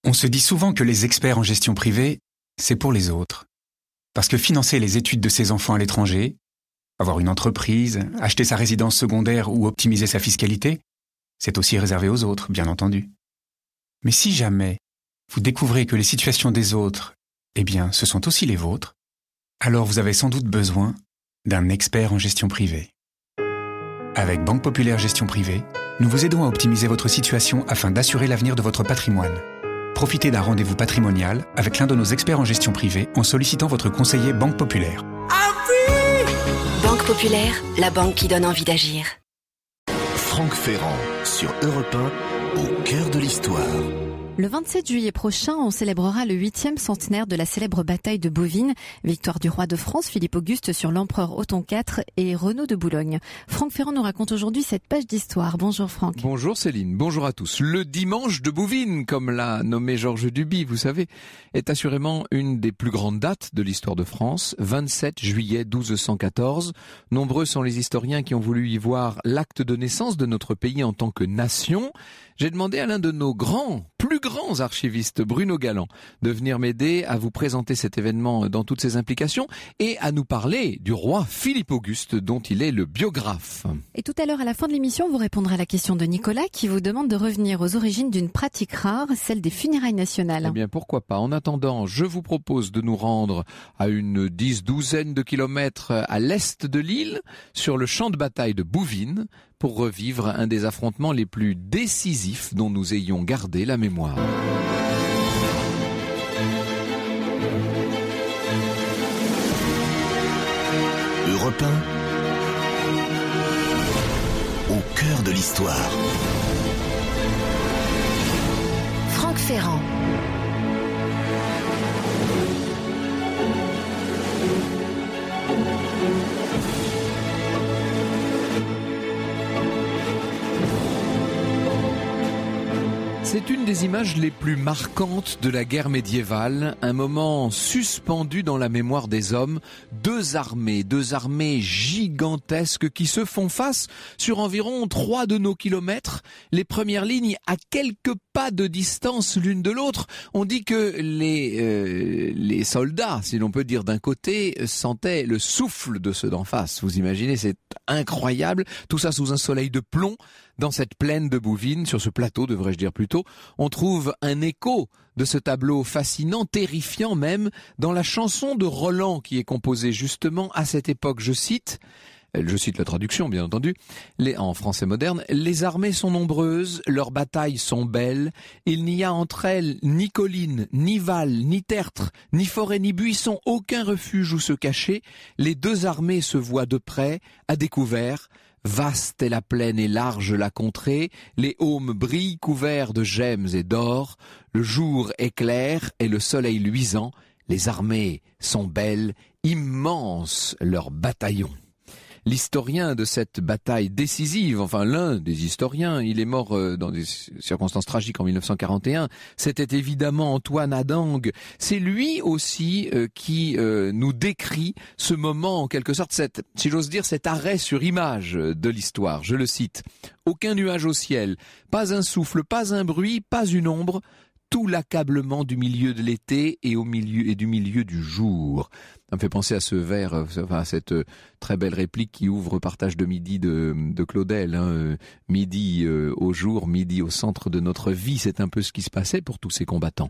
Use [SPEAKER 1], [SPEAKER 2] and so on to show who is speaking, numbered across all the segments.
[SPEAKER 1] On se dit souvent que les experts en gestion privée, c'est pour les autres. Parce que financer les études de ses enfants à l'étranger, avoir une entreprise, acheter sa résidence secondaire ou optimiser sa fiscalité, c'est aussi réservé aux autres, bien entendu. Mais si jamais vous découvrez que les situations des autres, ce sont aussi les vôtres, alors vous avez sans doute besoin d'un expert en gestion privée. Avec Banque Populaire Gestion Privée, nous vous aidons à optimiser votre situation afin d'assurer l'avenir de votre patrimoine. Profitez d'un rendez-vous patrimonial avec l'un de nos experts en gestion privée en sollicitant votre conseiller Banque Populaire.
[SPEAKER 2] Banque Populaire, la banque qui donne envie d'agir.
[SPEAKER 3] Franck Ferrand sur Europe 1, au cœur de l'histoire.
[SPEAKER 4] Le 27 juillet prochain, on célébrera le 8e centenaire de la célèbre bataille de Bouvines, victoire du roi de France Philippe Auguste sur l'empereur Othon IV et Renaud de Boulogne. Franck Ferrand nous raconte aujourd'hui cette page d'histoire. Bonjour Franck.
[SPEAKER 5] Bonjour Céline, bonjour à tous. Le dimanche de Bouvines, comme l'a nommé Georges Duby, vous savez, est assurément une des plus grandes dates de l'histoire de France, 27 juillet 1214. Nombreux sont les historiens qui ont voulu y voir l'acte de naissance de notre pays en tant que nation. J'ai demandé à l'un de nos plus grands archivistes, Bruno Galland, de venir m'aider à vous présenter cet événement dans toutes ses implications et à nous parler du roi Philippe Auguste dont il est le biographe.
[SPEAKER 4] Et tout à l'heure, à la fin de l'émission, vous répondrez à la question de Nicolas qui vous demande de revenir aux origines d'une pratique rare, celle des funérailles nationales.
[SPEAKER 5] Eh bien, pourquoi pas. En attendant, je vous propose de nous rendre à une douzaine de kilomètres à l'est de l'île, sur le champ de bataille de Bouvines, pour revivre un des affrontements les plus décisifs dont nous ayons gardé la mémoire.
[SPEAKER 3] Europe 1, au cœur de l'histoire.
[SPEAKER 2] Franck Ferrand.
[SPEAKER 5] C'est une des images les plus marquantes de la guerre médiévale, un moment suspendu dans la mémoire des hommes, deux armées gigantesques qui se font face sur environ 3 de nos kilomètres, les premières lignes à quelques pas de distance l'une de l'autre. On dit que les soldats, si l'on peut dire d'un côté, sentaient le souffle de ceux d'en face. Vous imaginez, c'est incroyable, tout ça sous un soleil de plomb. Dans cette plaine de Bouvines, sur ce plateau devrais-je dire plutôt, on trouve un écho de ce tableau fascinant, terrifiant même, dans la chanson de Roland qui est composée justement à cette époque. Je cite la traduction bien entendu, en français moderne. « Les armées sont nombreuses, leurs batailles sont belles, il n'y a entre elles ni collines, ni valles, ni tertres, ni forêts, ni buissons, aucun refuge où se cacher. Les deux armées se voient de près, à découvert. Vaste est la plaine et large la contrée, les aumes brillent couverts de gemmes et d'or, le jour est clair et le soleil luisant, les armées sont belles, immenses leurs bataillons. » L'historien de cette bataille décisive, enfin l'un des historiens, il est mort dans des circonstances tragiques en 1941, c'était évidemment Antoine Adangue. C'est lui aussi qui nous décrit ce moment, en quelque sorte, si j'ose dire, cet arrêt sur image de l'histoire. Je le cite. « Aucun nuage au ciel, pas un souffle, pas un bruit, pas une ombre, tout l'accablement du milieu de l'été et du milieu du jour. » Ça me fait penser à ce vers, à cette très belle réplique qui ouvre Partage de midi de Claudel. Midi au jour, midi au centre de notre vie. C'est un peu ce qui se passait pour tous ces combattants.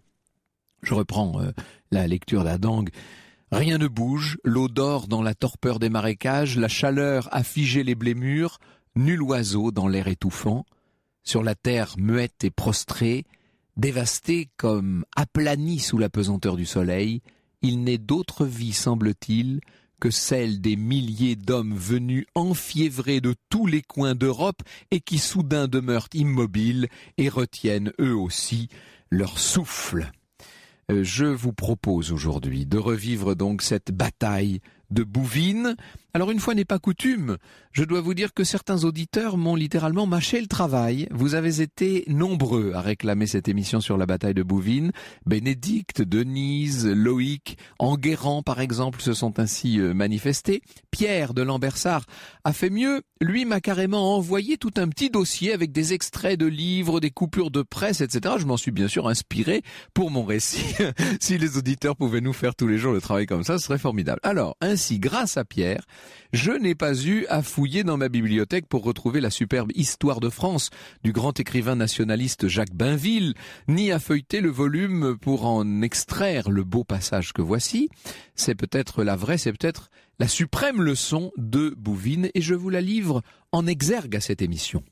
[SPEAKER 5] Je reprends la lecture d'Adangue. Rien ne bouge, l'eau dort dans la torpeur des marécages, la chaleur a figé les blés mûrs, nul oiseau dans l'air étouffant. Sur la terre muette et prostrée, dévastée comme aplanie sous la pesanteur du soleil, il n'est d'autre vie, semble-t-il, que celle des milliers d'hommes venus enfiévrés de tous les coins d'Europe et qui soudain demeurent immobiles et retiennent eux aussi leur souffle. Je vous propose aujourd'hui de revivre donc cette bataille de Bouvines. Alors une fois n'est pas coutume, je dois vous dire que certains auditeurs m'ont littéralement mâché le travail. Vous avez été nombreux à réclamer cette émission sur la bataille de Bouvines. Bénédicte, Denise, Loïc, Enguerrand par exemple se sont ainsi manifestés. Pierre de Lambersart a fait mieux. Lui m'a carrément envoyé tout un petit dossier avec des extraits de livres, des coupures de presse, etc. Je m'en suis bien sûr inspiré pour mon récit. Si les auditeurs pouvaient nous faire tous les jours le travail comme ça, ce serait formidable. Alors, ainsi, grâce à Pierre, je n'ai pas eu à fouiller dans ma bibliothèque pour retrouver la superbe Histoire de France du grand écrivain nationaliste Jacques Bainville, ni à feuilleter le volume pour en extraire le beau passage que voici. C'est peut-être la vraie, c'est peut-être la suprême leçon de Bouvines, et je vous la livre en exergue à cette émission.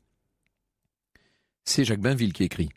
[SPEAKER 5] C'est Jacques Bainville qui écrit.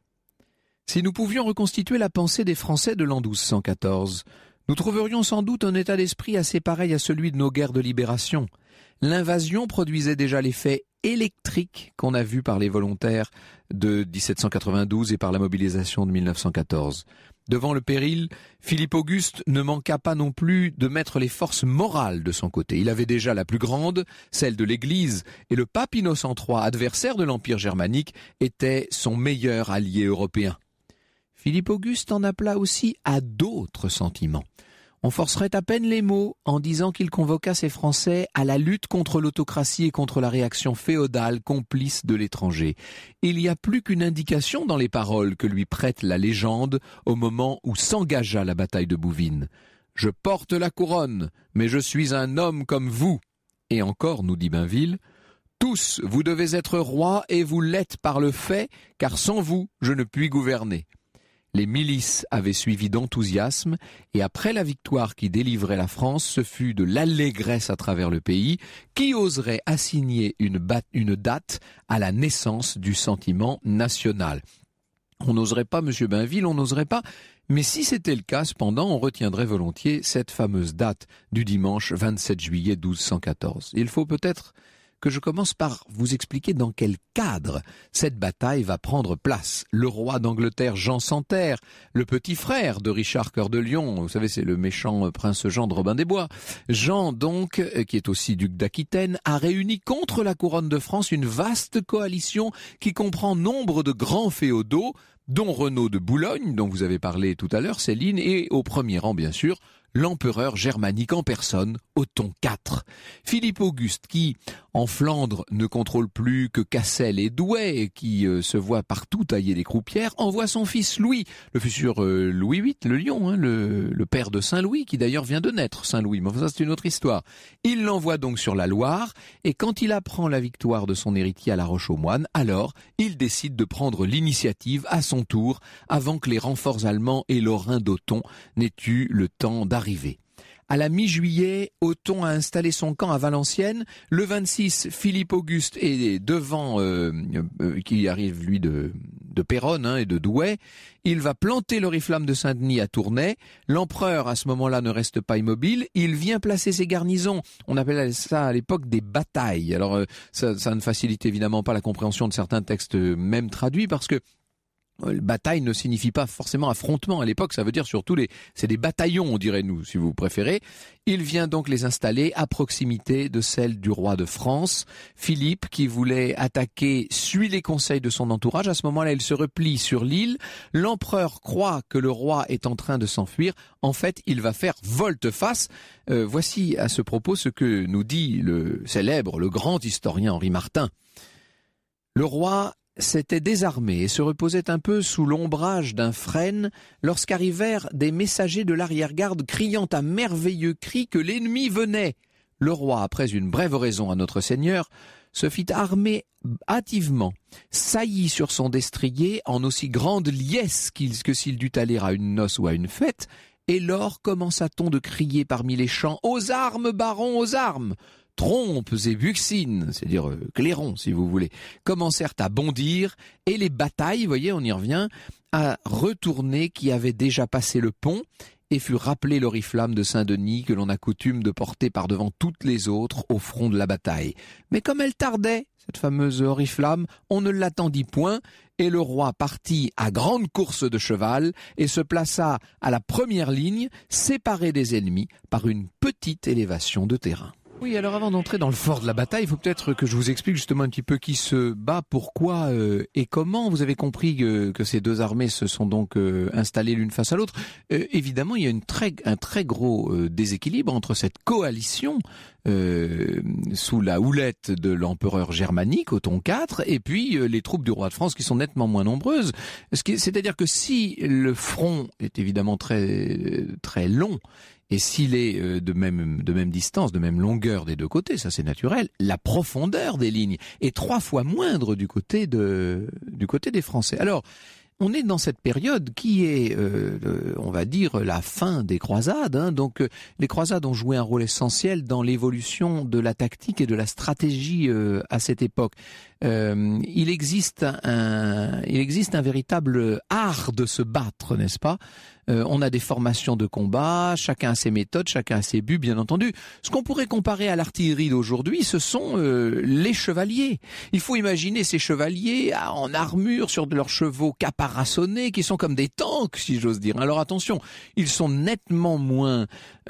[SPEAKER 5] Si nous pouvions reconstituer la pensée des Français de l'an 1214, nous trouverions sans doute un état d'esprit assez pareil à celui de nos guerres de libération. L'invasion produisait déjà l'effet électrique qu'on a vu par les volontaires de 1792 et par la mobilisation de 1914. Devant le péril, Philippe Auguste ne manqua pas non plus de mettre les forces morales de son côté. Il avait déjà la plus grande, celle de l'Église, et le pape Innocent III, adversaire de l'Empire germanique, était son meilleur allié européen. Philippe Auguste en appela aussi à d'autres sentiments. On forcerait à peine les mots en disant qu'il convoqua ses Français à la lutte contre l'autocratie et contre la réaction féodale complice de l'étranger. Il n'y a plus qu'une indication dans les paroles que lui prête la légende au moment où s'engagea la bataille de Bouvines. « Je porte la couronne, mais je suis un homme comme vous. » Et encore, nous dit Bainville, « Tous, vous devez être rois et vous l'êtes par le fait, car sans vous, je ne puis gouverner. » Les milices avaient suivi d'enthousiasme, et après la victoire qui délivrait la France, ce fut de l'allégresse à travers le pays. Qui oserait assigner une date à la naissance du sentiment national? On n'oserait pas, monsieur Bainville, on n'oserait pas, mais si c'était le cas, cependant, on retiendrait volontiers cette fameuse date du dimanche 27 juillet 1214. Il faut peut-être que je commence par vous expliquer dans quel cadre cette bataille va prendre place. Le roi d'Angleterre Jean sans Terre, le petit frère de Richard Cœur de Lion, vous savez c'est le méchant prince Jean de Robin des Bois, Jean donc, qui est aussi duc d'Aquitaine, a réuni contre la couronne de France une vaste coalition qui comprend nombre de grands féodaux, dont Renaud de Boulogne, dont vous avez parlé tout à l'heure, Céline, et au premier rang bien sûr, l'empereur germanique en personne, Othon IV. Philippe Auguste, qui, en Flandre, ne contrôle plus que Cassel et Douai, et qui se voit partout tailler des croupières, envoie son fils Louis, le futur Louis VIII, le lion, le père de Saint-Louis, qui d'ailleurs vient de naître, Saint-Louis, mais ça c'est une autre histoire. Il l'envoie donc sur la Loire, et quand il apprend la victoire de son héritier à La Roche-aux-Moines, alors il décide de prendre l'initiative à son tour, avant que les renforts allemands et lorrains d'Othon n'aient eu le temps d'arriver. À la mi-juillet, Othon a installé son camp à Valenciennes. Le 26, Philippe Auguste est devant, qui arrive lui de Péronne et de Douai. Il va planter l'oriflamme de Saint-Denis à Tournai. L'empereur, à ce moment-là, ne reste pas immobile. Il vient placer ses garnisons. On appelait ça à l'époque des batailles. Alors, ça ne facilite évidemment pas la compréhension de certains textes même traduits parce que bataille ne signifie pas forcément affrontement à l'époque, ça veut dire surtout c'est des bataillons, on dirait nous, si vous préférez. Il vient donc les installer à proximité de celle du roi de France. Philippe, qui voulait attaquer, suit les conseils de son entourage. À ce moment-là, il se replie sur l'île. L'empereur croit que le roi est en train de s'enfuir. En fait, il va faire volte-face. Voici à ce propos ce que nous dit le grand historien Henri Martin. Le roi s'était désarmé et se reposait un peu sous l'ombrage d'un frêne lorsqu'arrivèrent des messagers de l'arrière-garde criant à merveilleux cris que l'ennemi venait. Le roi, après une brève oraison à notre Seigneur, se fit armer hâtivement, saillit sur son destrier en aussi grande liesse que s'il dût aller à une noce ou à une fête, et lors commença-t-on de crier parmi les champs « Aux armes, baron, aux armes !» Trompes et buccines, c'est-à-dire clairons si vous voulez, commencèrent à bondir et les batailles, vous voyez, on y revient, à retourner qui avaient déjà passé le pont et fut rappelé l'oriflamme de Saint-Denis que l'on a coutume de porter par devant toutes les autres au front de la bataille. Mais comme elle tardait, cette fameuse oriflamme, on ne l'attendit point, et le roi partit à grande course de cheval et se plaça à la première ligne, séparé des ennemis par une petite élévation de terrain. Oui, alors avant d'entrer dans le fort de la bataille, il faut peut-être que je vous explique justement un petit peu qui se bat, pourquoi et comment. Vous avez compris que ces deux armées se sont donc installées l'une face à l'autre. Évidemment, il y a un très gros déséquilibre entre cette coalition sous la houlette de l'empereur germanique, Othon IV, et puis les troupes du roi de France qui sont nettement moins nombreuses. C'est-à-dire que si le front est évidemment très, très long, et s'il est de même distance, de même longueur des deux côtés, ça c'est naturel, la profondeur des lignes est 3 fois moindre du côté des Français. Alors, on est dans cette période qui est, on va dire, la fin des croisades. Donc, les croisades ont joué un rôle essentiel dans l'évolution de la tactique et de la stratégie à cette époque. Il existe un véritable art de se battre, n'est-ce pas ? On a des formations de combat, chacun a ses méthodes, chacun a ses buts, bien entendu. Ce qu'on pourrait comparer à l'artillerie d'aujourd'hui, ce sont les chevaliers. Il faut imaginer ces chevaliers en armure sur de leurs chevaux caparaçonnés, qui sont comme des tanks, si j'ose dire. Alors attention, ils sont nettement moins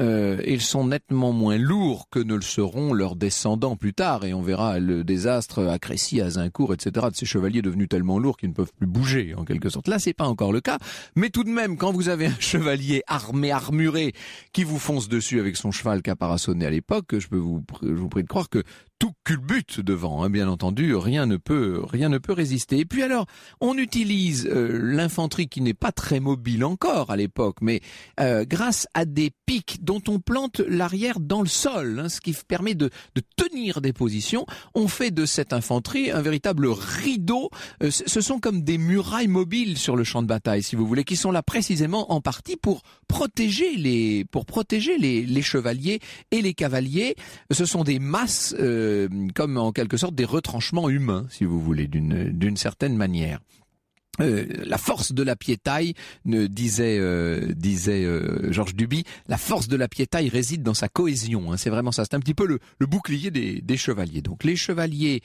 [SPEAKER 5] lourds que ne le seront leurs descendants plus tard, et on verra le désastre à Crécy, à Zincourt, etc., de ces chevaliers devenus tellement lourds qu'ils ne peuvent plus bouger, en quelque sorte. Là, c'est pas encore le cas, mais tout de même, quand vous avez un chevalier armuré qui vous fonce dessus avec son cheval caparaçonné à l'époque, je vous prie de croire que tout culbute devant, bien entendu, rien ne peut résister. Et puis alors, on utilise l'infanterie qui n'est pas très mobile encore à l'époque, mais grâce à des pics dont on plante l'arrière dans le sol, ce qui permet de tenir des positions, on fait de cette infanterie un véritable rideau. Ce sont comme des murailles mobiles sur le champ de bataille, si vous voulez, qui sont là précisément en partie pour protéger les chevaliers et les cavaliers. Ce sont des masses comme en quelque sorte des retranchements humains, si vous voulez, d'une certaine manière. La force de la piétaille, disait Georges Duby, la force de la piétaille réside dans sa cohésion. C'est vraiment ça. C'est un petit peu le bouclier des chevaliers. Donc les chevaliers,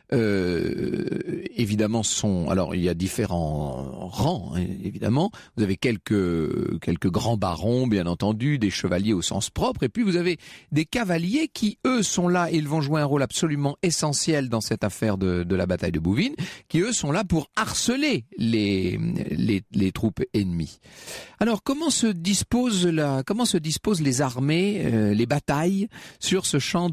[SPEAKER 5] évidemment, alors il y a différents rangs, évidemment. Vous avez quelques grands barons, bien entendu, des chevaliers au sens propre, et puis vous avez des cavaliers qui, eux, sont là et ils vont jouer un rôle absolument essentiel dans cette affaire de la bataille de Bouvines, qui, eux, sont là pour harceler les troupes ennemies. Alors, comment se disposent les armées, les batailles sur ce champ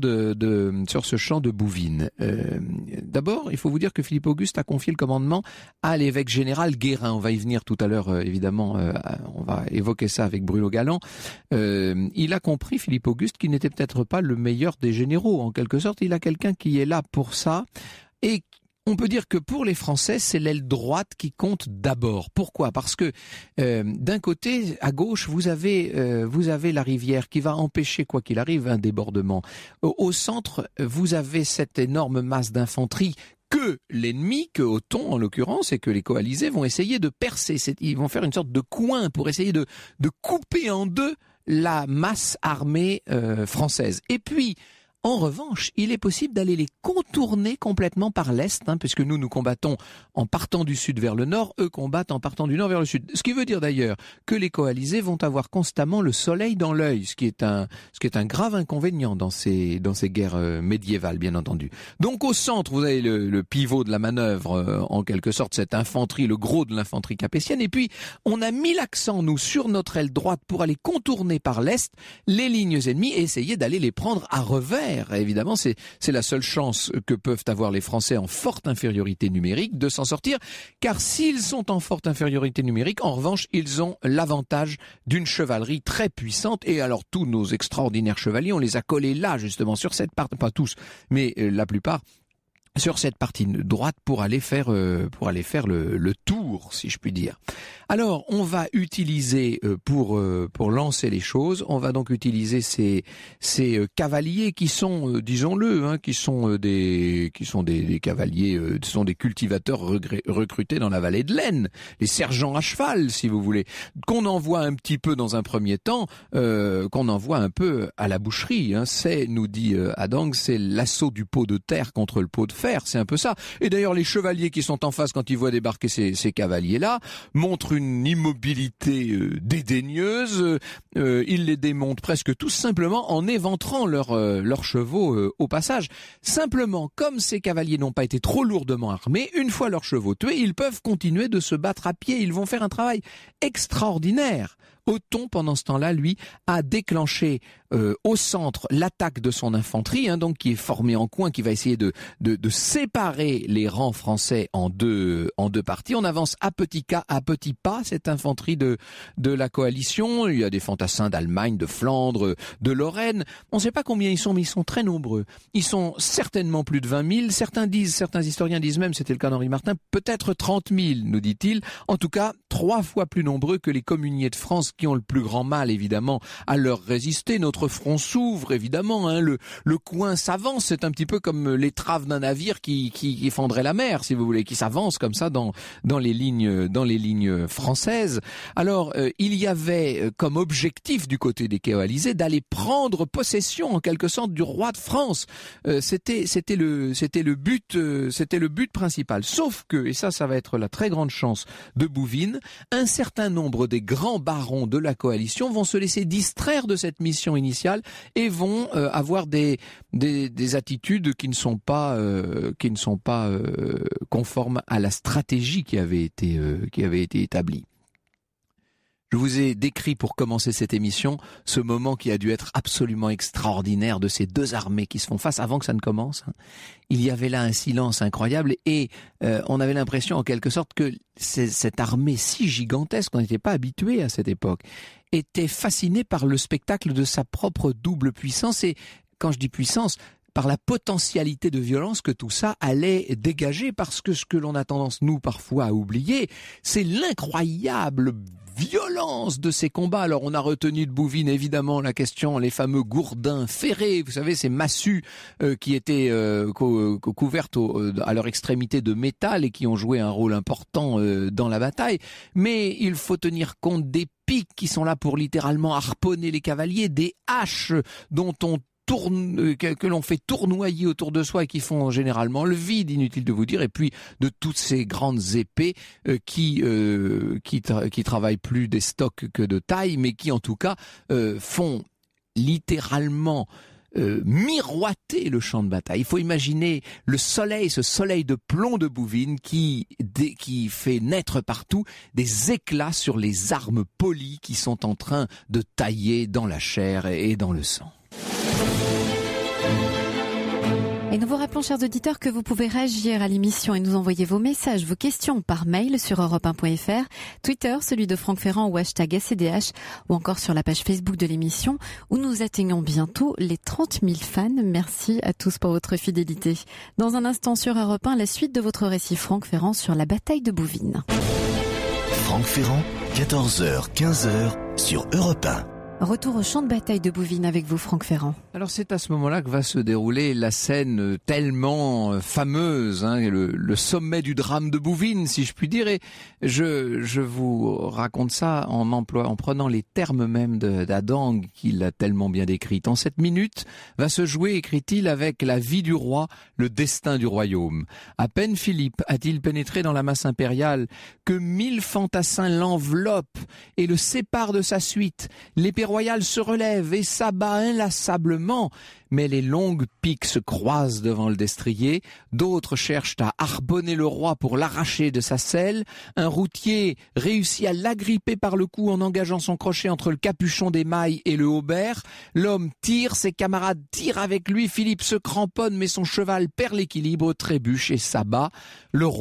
[SPEAKER 5] de Bouvines? D'abord, il faut vous dire que Philippe Auguste a confié le commandement à l'évêque général Guérin. On va y venir tout à l'heure, évidemment, on va évoquer ça avec Bruno Galland. Il a compris, Philippe Auguste, qu'il n'était peut-être pas le meilleur des généraux, en quelque sorte. Il a quelqu'un qui est là pour ça, et on peut dire que pour les Français, c'est l'aile droite qui compte d'abord. Pourquoi ? Parce que d'un côté, à gauche, vous avez la rivière qui va empêcher, quoi qu'il arrive, un débordement. Au centre, vous avez cette énorme masse d'infanterie que l'ennemi, que Othon en l'occurrence, et que les coalisés vont essayer de percer. Ils vont faire une sorte de coin pour essayer de couper en deux la masse armée française. Et puis, en revanche, il est possible d'aller les contourner complètement par l'est, puisque nous combattons en partant du sud vers le nord, eux combattent en partant du nord vers le sud. Ce qui veut dire d'ailleurs que les coalisés vont avoir constamment le soleil dans l'œil, ce qui est un grave inconvénient dans ces guerres médiévales, bien entendu. Donc au centre, vous avez le pivot de la manœuvre, en quelque sorte, cette infanterie, le gros de l'infanterie capétienne, et puis on a mis l'accent, nous, sur notre aile droite pour aller contourner par l'est les lignes ennemies et essayer d'aller les prendre à revers. Évidemment, c'est la seule chance que peuvent avoir les Français en forte infériorité numérique de s'en sortir, car s'ils sont en forte infériorité numérique, en revanche, ils ont l'avantage d'une chevalerie très puissante. Et alors, tous nos extraordinaires chevaliers, on les a collés là, justement, sur cette partie, pas tous, mais la plupart, sur cette partie droite pour aller faire le tour, si je puis dire. Alors, on va utiliser pour lancer les choses, on va donc utiliser ces cavaliers qui sont, disons-le, qui sont des cavaliers, ce sont des cultivateurs recrutés dans la vallée de l'Aisne, les sergents à cheval, si vous voulez, qu'on envoie un petit peu dans un premier temps, qu'on envoie un peu à la boucherie. C'est, nous dit Adang, c'est l'assaut du pot de terre contre le pot de fer, c'est un peu ça. Et d'ailleurs, les chevaliers qui sont en face quand ils voient débarquer ces cavaliers-là montrent une immobilité dédaigneuse. Ils les démontent presque tous simplement en éventrant leurs chevaux au passage. Simplement, comme ces cavaliers n'ont pas été trop lourdement armés, une fois leurs chevaux tués, ils peuvent continuer de se battre à pied. Ils vont faire un travail extraordinaire. Othon, pendant ce temps-là, lui, a déclenché au centre l'attaque de son infanterie, donc qui est formée en coin, qui va essayer de séparer les rangs français en deux parties. On avance à petits pas cette infanterie de la coalition. Il y a des fantassins d'Allemagne, de Flandre, de Lorraine. On ne sait pas combien ils sont, mais ils sont très nombreux. Ils sont certainement plus de 20 000. Certains historiens disent même, c'était le cas d'Henri Martin, peut-être 30 000, nous dit-il. En tout cas, 3 fois plus nombreux que les communiers de France qui ont le plus grand mal, évidemment, à leur résister. Notre front s'ouvre, évidemment, le coin s'avance. C'est un petit peu comme l'étrave d'un navire qui fendrait la mer, si vous voulez, qui s'avance comme ça dans les lignes françaises. Alors, il y avait comme objectif du côté des coalisés d'aller prendre possession, en quelque sorte, du roi de France. C'était le but principal. Sauf que, et ça va être la très grande chance de Bouvines, un certain nombre des grands barons de la coalition vont se laisser distraire de cette mission initiale et vont avoir des attitudes qui ne sont pas conformes à la stratégie qui avait été établie. Je vous ai décrit pour commencer cette émission ce moment qui a dû être absolument extraordinaire de ces deux armées qui se font face avant que ça ne commence. Il y avait là un silence incroyable et on avait l'impression en quelque sorte que cette armée si gigantesque, on n'était pas habitué à cette époque, était fascinée par le spectacle de sa propre double puissance et quand je dis puissance, par la potentialité de violence que tout ça allait dégager, parce que ce que l'on a tendance, nous, parfois à oublier, c'est l'incroyable violence de ces combats. Alors on a retenu de Bouvines évidemment la question, les fameux gourdins ferrés, vous savez, ces massues qui étaient couvertes à leur extrémité de métal et qui ont joué un rôle important dans la bataille, mais il faut tenir compte des pics qui sont là pour littéralement harponner les cavaliers, des haches dont on que l'on fait tournoyer autour de soi et qui font généralement le vide, inutile de vous dire, et puis de toutes ces grandes épées qui travaillent plus des stocks que de taille, mais qui en tout cas font littéralement miroiter le champ de bataille. Il faut imaginer ce soleil de plomb de Bouvines qui fait naître partout des éclats sur les armes polies qui sont en train de tailler dans la chair et dans le sang.
[SPEAKER 4] Et nous vous rappelons, chers auditeurs, que vous pouvez réagir à l'émission et nous envoyer vos messages, vos questions par mail sur europe1.fr, Twitter, celui de Franck Ferrand ou hashtag SCDH, ou encore sur la page Facebook de l'émission, où nous atteignons bientôt les 30 000 fans. Merci à tous pour votre fidélité. Dans un instant sur Europe 1, la suite de votre récit, Franck Ferrand, sur la bataille de Bouvines.
[SPEAKER 3] Franck Ferrand, 14h, 15h, sur Europe 1.
[SPEAKER 4] Retour au champ de bataille de Bouvines avec vous, Franck Ferrand.
[SPEAKER 5] Alors c'est à ce moment-là que va se dérouler la scène tellement fameuse, le sommet du drame de Bouvines, si je puis dire. Et je vous raconte ça en prenant les termes même d'Adang, qui l'a tellement bien décrite. En 7 minutes va se jouer, écrit-il, avec la vie du roi, le destin du royaume. À peine Philippe a-t-il pénétré dans la masse impériale que 1000 fantassins l'enveloppent et le séparent de sa suite. L'épée royale se relève et s'abat inlassablement, mais les longues piques se croisent devant le destrier. D'autres cherchent à harponner le roi pour l'arracher de sa selle. Un routier réussit à l'agripper par le cou en engageant son crochet entre le capuchon d'émail et le haubert. L'homme tire, ses camarades tirent avec lui. Philippe se cramponne, mais son cheval perd l'équilibre, trébuche et s'abat. Le roi,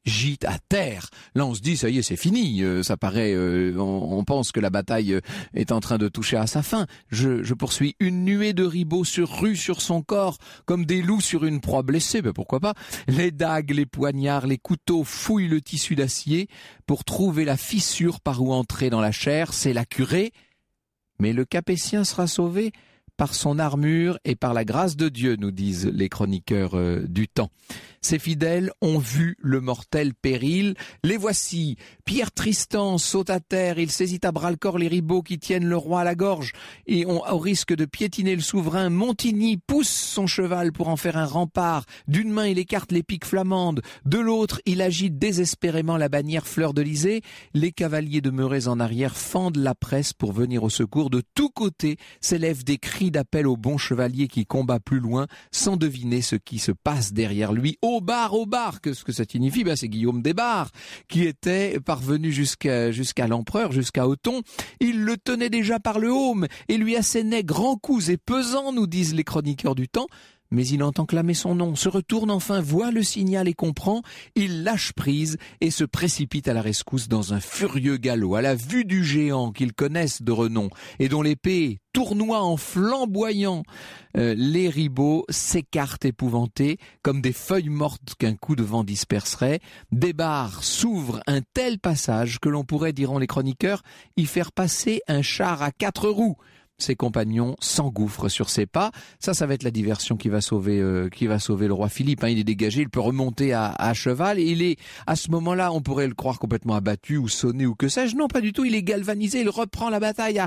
[SPEAKER 5] gîte à terre. Là, on se dit, ça y est, c'est fini. Ça paraît, on pense que la bataille est en train de toucher à sa fin. Je poursuis. Une nuée de ribauds se rue sur son corps, comme des loups sur une proie blessée. Ben pourquoi pas? Les dagues, les poignards, les couteaux fouillent le tissu d'acier pour trouver la fissure par où entrer dans la chair. C'est la curée. Mais le Capétien sera sauvé par son armure et par la grâce de Dieu, nous disent les chroniqueurs du temps. Ses fidèles ont vu le mortel péril. Les voici. Pierre Tristan saute à terre. Il saisit à bras-le-corps les ribauds qui tiennent le roi à la gorge. Et au risque de piétiner le souverain, Montigny pousse son cheval pour en faire un rempart. D'une main, il écarte les piques flamandes. De l'autre, il agite désespérément la bannière fleur-de-lysée. Les cavaliers demeurés en arrière fendent la presse pour venir au secours. De tous côtés s'élèvent des cris d'appel au bon chevalier qui combat plus loin, sans deviner ce qui se passe derrière lui. Au bar, que ce que ça signifie, c'est Guillaume des Barres, qui était parvenu jusqu'à l'empereur, jusqu'à Othon. Il le tenait déjà par le haume et lui assénait grands coups et pesants, nous disent les chroniqueurs du temps. Mais il entend clamer son nom, se retourne enfin, voit le signal et comprend. Il lâche prise et se précipite à la rescousse dans un furieux galop, à la vue du géant qu'ils connaissent de renom et dont l'épée tournoie en flamboyant. Les ribauds s'écartent épouvantés, comme des feuilles mortes qu'un coup de vent disperserait. Des barres s'ouvrent un tel passage que l'on pourrait, diront les chroniqueurs, y faire passer un char à 4 roues. Ses compagnons s'engouffrent sur ses pas. Ça va être la diversion qui va sauver le roi Philippe. Il est dégagé, il peut remonter à cheval. Et il est, à ce moment-là, on pourrait le croire complètement abattu ou sonné ou que sais-je. Non, pas du tout. Il est galvanisé. Il reprend la bataille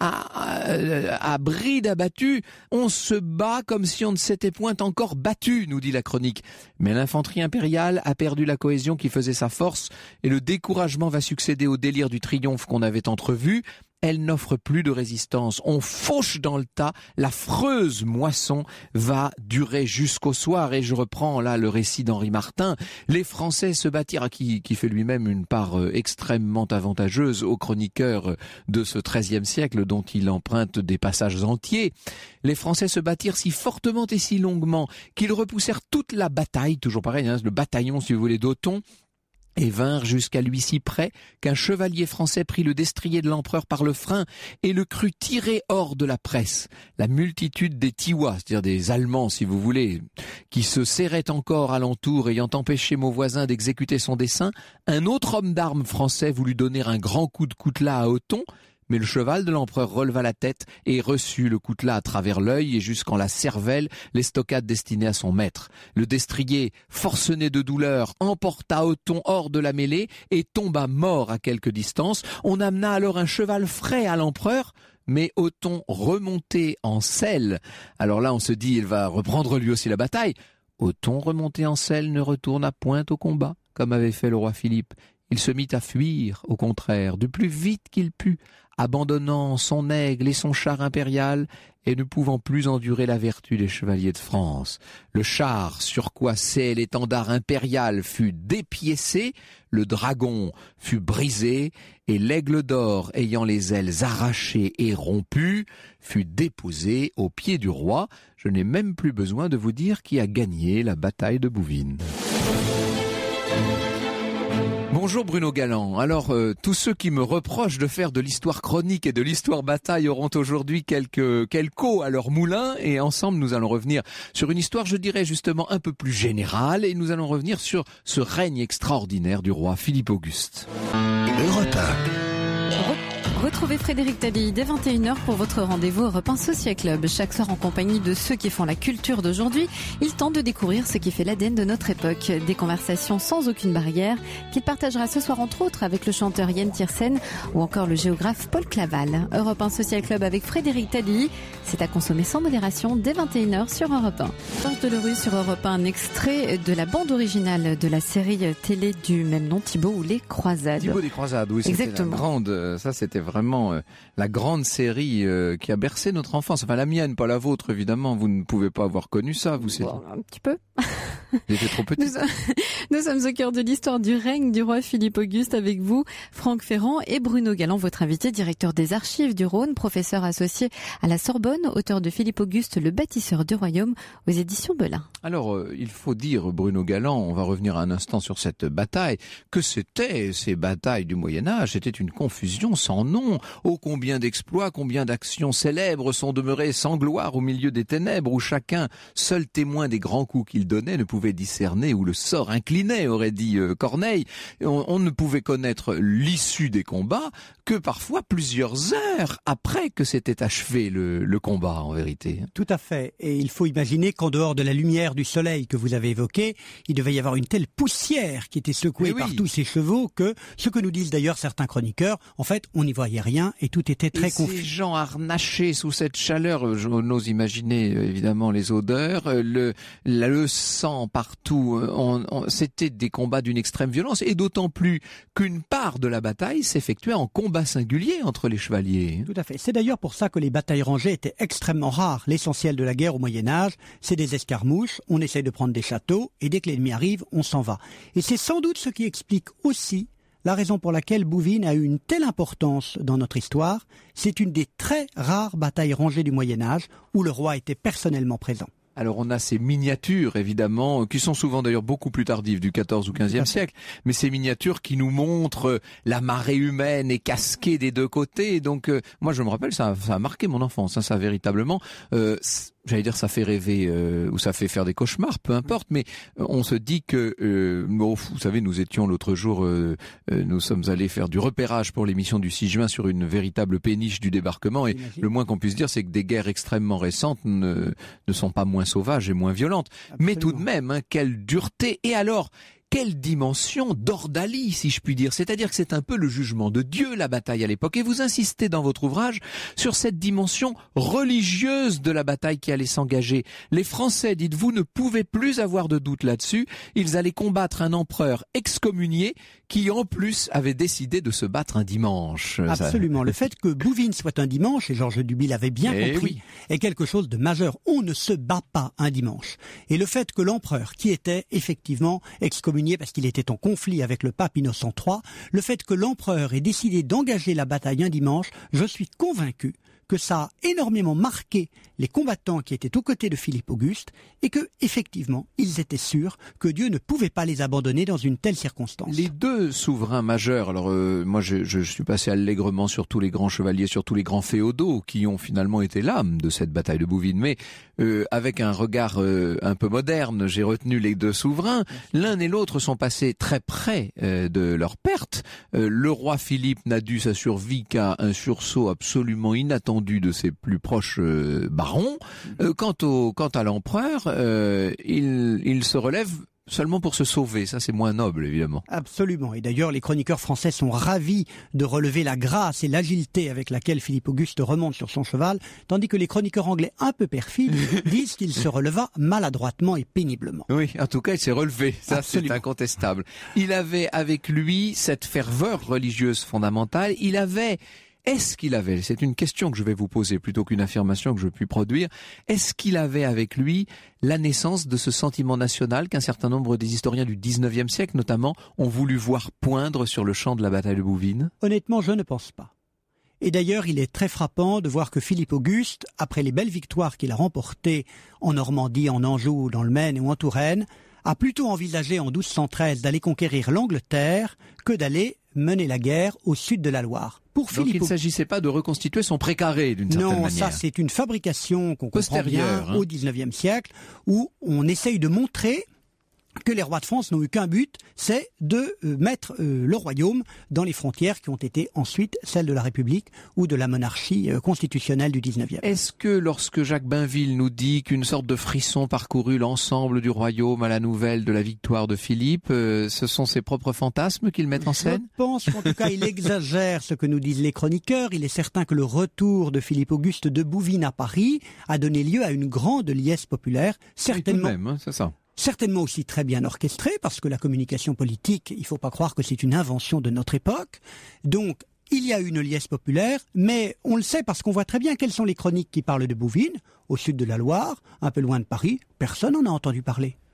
[SPEAKER 5] à bride abattue. On se bat comme si on ne s'était point encore battu, nous dit la chronique. Mais l'infanterie impériale a perdu la cohésion qui faisait sa force et le découragement va succéder au délire du triomphe qu'on avait entrevu. Elle n'offre plus de résistance. On fauche dans le tas. L'affreuse moisson va durer jusqu'au soir. Et je reprends là le récit d'Henri Martin. Les Français se battirent, qui fait lui-même une part extrêmement avantageuse aux chroniqueurs de ce XIIIe siècle, dont il emprunte des passages entiers. Les Français se battirent si fortement et si longuement qu'ils repoussèrent toute la bataille, toujours pareil, le bataillon, si vous voulez, d'Othon, et vinrent jusqu'à lui si près qu'un chevalier français prit le destrier de l'empereur par le frein et le crut tiré hors de la presse. La multitude des Tiwa, c'est-à-dire des Allemands si vous voulez, qui se serraient encore alentour ayant empêché Mauvoisin d'exécuter son dessein, un autre homme d'armes français voulut donner un grand coup de coutelas à Othon, mais le cheval de l'empereur releva la tête et reçut le coutelas à travers l'œil et jusqu'en la cervelle, l'estocade destinée à son maître. Le destrier, forcené de douleur, emporta Othon hors de la mêlée et tomba mort à quelque distance. On amena alors un cheval frais à l'empereur, mais Othon remonté en selle. Alors là, on se dit, il va reprendre lui aussi la bataille. Othon remonté en selle ne retourna point au combat, comme avait fait le roi Philippe. Il se mit à fuir, au contraire, du plus vite qu'il put, abandonnant son aigle et son char impérial et ne pouvant plus endurer la vertu des chevaliers de France. Le char sur quoi c'est l'étendard impérial fut dépiécé, le dragon fut brisé et l'aigle d'or ayant les ailes arrachées et rompues fut déposé aux pieds du roi. Je n'ai même plus besoin de vous dire qui a gagné la bataille de Bouvines. Bonjour Bruno Galland. Alors, tous ceux qui me reprochent de faire de l'histoire chronique et de l'histoire bataille auront aujourd'hui quelques eau à leur moulin et ensemble nous allons revenir sur une histoire, je dirais justement un peu plus générale et nous allons revenir sur ce règne extraordinaire du roi Philippe Auguste.
[SPEAKER 3] Europe 1.
[SPEAKER 4] Retrouvez Frédéric Tadei dès 21h pour votre rendez-vous Europe 1 Social Club. Chaque soir en compagnie de ceux qui font la culture d'aujourd'hui, il tente de découvrir ce qui fait l'ADN de notre époque. Des conversations sans aucune barrière qu'il partagera ce soir entre autres avec le chanteur Yann Tiersen ou encore le géographe Paul Claval. Europe 1 Social Club avec Frédéric Tadei, c'est à consommer sans modération dès 21h sur Europe 1. Georges Delerue sur Europe 1, un extrait de la bande originale de la série télé du même nom, Thibaut ou les Croisades.
[SPEAKER 5] Thibaut des Croisades, oui, c'était
[SPEAKER 4] exactement.
[SPEAKER 5] La grande, ça c'était vraiment la grande série qui a bercé notre enfance. Enfin la mienne, pas la vôtre évidemment. Vous ne pouvez pas avoir connu ça, vous.
[SPEAKER 4] Bon, un petit peu.
[SPEAKER 5] J'étais trop petit.
[SPEAKER 4] Nous sommes au cœur de l'histoire du règne du roi Philippe Auguste avec vous, Franck Ferrand et Bruno Galland, votre invité, directeur des archives du Rhône, professeur associé à la Sorbonne, auteur de Philippe Auguste, le bâtisseur du royaume, aux éditions Belin.
[SPEAKER 5] Alors, il faut dire, Bruno Galland, on va revenir un instant sur cette bataille, que c'était ces batailles du Moyen-Âge, c'était une confusion sans nom. Oh, combien d'exploits, combien d'actions célèbres sont demeurées sans gloire au milieu des ténèbres, où chacun, seul témoin des grands coups qu'il donnait, ne pouvait discerner où le sort inclinait, aurait dit Corneille. On ne pouvait connaître l'issue des combats que parfois plusieurs heures après que s'était achevé le combat, en vérité.
[SPEAKER 6] Tout à fait. Et il faut imaginer qu'en dehors de la lumière du soleil que vous avez évoquée, il devait y avoir une telle poussière qui était secouée par tous ces chevaux que, ce que nous disent d'ailleurs certains chroniqueurs, en fait, on n'y voyait rien et tout était très confus.
[SPEAKER 5] Ces gens harnachés sous cette chaleur, j'ose imaginer évidemment les odeurs, le sang partout, c'était des combats d'une extrême violence, et d'autant plus qu'une part de la bataille s'effectuait en combat singulier entre les chevaliers.
[SPEAKER 6] Tout à fait. C'est d'ailleurs pour ça que les batailles rangées étaient extrêmement rares. L'essentiel de la guerre au Moyen-Âge, c'est des escarmouches, on essaye de prendre des châteaux, et dès que l'ennemi arrive, on s'en va. Et c'est sans doute ce qui explique aussi la raison pour laquelle Bouvines a eu une telle importance dans notre histoire. C'est une des très rares batailles rangées du Moyen-Âge où le roi était personnellement présent.
[SPEAKER 5] Alors on a ces miniatures évidemment, qui sont souvent d'ailleurs beaucoup plus tardives du XIV ou XVe siècle, mais ces miniatures qui nous montrent la marée humaine et casquée des deux côtés. Donc moi je me rappelle, ça a marqué mon enfance, ça véritablement. J'allais dire ça fait rêver ou ça fait faire des cauchemars, peu importe, mais on se dit que vous savez, nous étions l'autre jour, nous sommes allés faire du repérage pour l'émission du 6 juin sur une véritable péniche du débarquement, et le moins qu'on puisse dire, c'est que des guerres extrêmement récentes ne sont pas moins sauvages et moins violentes. Absolument. Mais tout de même, quelle dureté. Et alors, quelle dimension d'ordalie, si je puis dire. C'est-à-dire que c'est un peu le jugement de Dieu, la bataille à l'époque. Et vous insistez dans votre ouvrage sur cette dimension religieuse de la bataille qui allait s'engager. Les Français, dites-vous, ne pouvaient plus avoir de doute là-dessus. Ils allaient combattre un empereur excommunié qui, en plus, avait décidé de se battre un dimanche.
[SPEAKER 6] Absolument. Le fait que Bouvines soit un dimanche, et Georges Duby l'avait bien compris, est quelque chose de majeur. On ne se bat pas un dimanche. Et le fait que l'empereur, qui était effectivement excommunié parce qu'il était en conflit avec le pape Innocent III, le fait que l'empereur ait décidé d'engager la bataille un dimanche, je suis convaincu que ça a énormément marqué les combattants qui étaient aux côtés de Philippe Auguste et que, effectivement, ils étaient sûrs que Dieu ne pouvait pas les abandonner dans une telle circonstance.
[SPEAKER 5] Les deux souverains majeurs, alors moi je suis passé allègrement sur tous les grands chevaliers, sur tous les grands féodaux qui ont finalement été l'âme de cette bataille de Bouvines, mais avec un regard un peu moderne, j'ai retenu les deux souverains. L'un et l'autre sont passés très près de leur perte. Le roi Philippe n'a dû sa survie qu'à un sursaut absolument inattendu de ses plus proches barons. Quant à l'empereur, il se relève seulement pour se sauver. Ça, c'est moins noble, évidemment.
[SPEAKER 6] Absolument. Et d'ailleurs, les chroniqueurs français sont ravis de relever la grâce et l'agilité avec laquelle Philippe Auguste remonte sur son cheval, tandis que les chroniqueurs anglais un peu perfides disent qu'il se releva maladroitement et péniblement.
[SPEAKER 5] Oui, en tout cas, il s'est relevé. Ça, absolument. C'est incontestable. Il avait avec lui cette ferveur religieuse fondamentale. Est-ce qu'il avait, c'est une question que je vais vous poser plutôt qu'une affirmation que je puis produire, est-ce qu'il avait avec lui la naissance de ce sentiment national qu'un certain nombre des historiens du 19e siècle notamment ont voulu voir poindre sur le champ de la bataille de Bouvines ?
[SPEAKER 6] Honnêtement, je ne pense pas. Et d'ailleurs, il est très frappant de voir que Philippe Auguste, après les belles victoires qu'il a remportées en Normandie, en Anjou, dans le Maine ou en Touraine, a plutôt envisagé en 1213 d'aller conquérir l'Angleterre que d'aller mener la guerre au sud de la Loire.
[SPEAKER 5] Donc il ne s'agissait pas de reconstituer son précaré d'une certaine manière.
[SPEAKER 6] Non, ça c'est une fabrication qu'on comprend bien au XIXe siècle, où on essaye de montrer que les rois de France n'ont eu qu'un but, c'est de mettre le royaume dans les frontières qui ont été ensuite celles de la République ou de la monarchie constitutionnelle du 19e.
[SPEAKER 5] Est-ce que lorsque Jacques Bainville nous dit qu'une sorte de frisson parcourut l'ensemble du royaume à la nouvelle de la victoire de Philippe, ce sont ses propres fantasmes qu'il met en scène ?
[SPEAKER 6] Je pense qu'en tout cas il exagère ce que nous disent les chroniqueurs. Il est certain que le retour de Philippe Auguste de Bouvines à Paris a donné lieu à une grande liesse populaire, certainement.
[SPEAKER 5] Oui, tout de même, c'est ça.
[SPEAKER 6] Certainement aussi très bien orchestrée, parce que la communication politique, il ne faut pas croire que c'est une invention de notre époque. Donc, il y a eu une liesse populaire, mais on le sait parce qu'on voit très bien quelles sont les chroniques qui parlent de Bouvines, au sud de la Loire, un peu loin de Paris. Personne n'en a entendu parler.